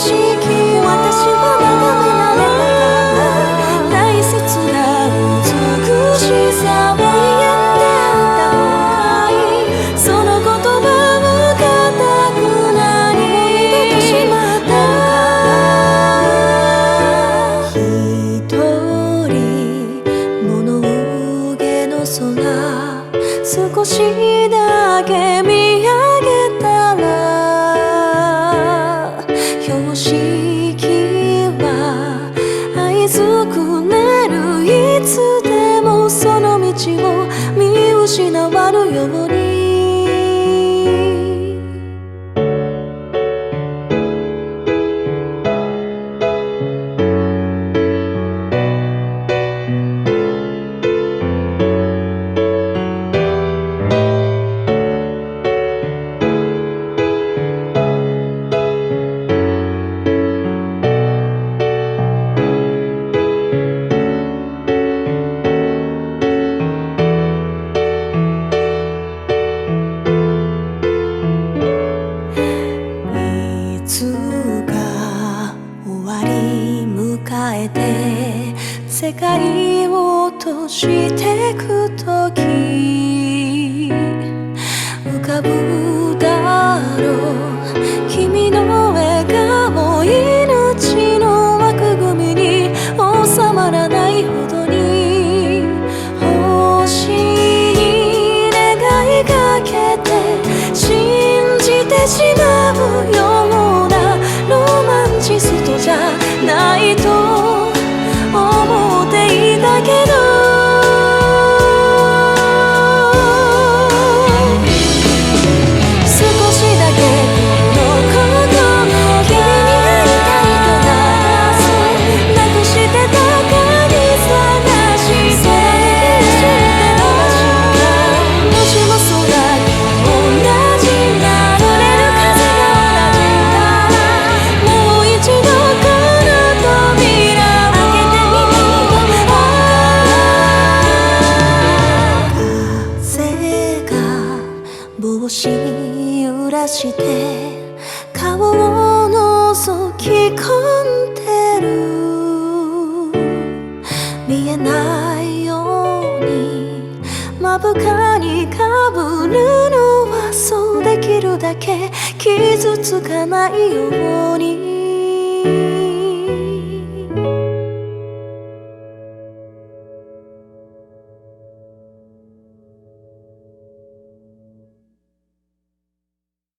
私は眺められたから大切な美しさを言えた方がいい。その言葉を固く何も入れてしまった一人物憂げの空少しだけ見上げたら標識は合図くれる。いつでもその道を見失わぬように。いつか終わり迎えて世界を閉じてくとき浮かぶだろう君の笑顔。命の枠組みに収まらないほどに星に願いかけて信じてしまうようなロマンチストじゃないと思っていたけど少しだけこの心を君に会いたいと鳴らす。なくしてたかに探してもしも空が同じな触れる風が同じならもう一度この扉を開けてみて。風が帽子揺らして顔を覗き込んでる。見えないように目深にかぶるのはそうできるだけ傷つかないように。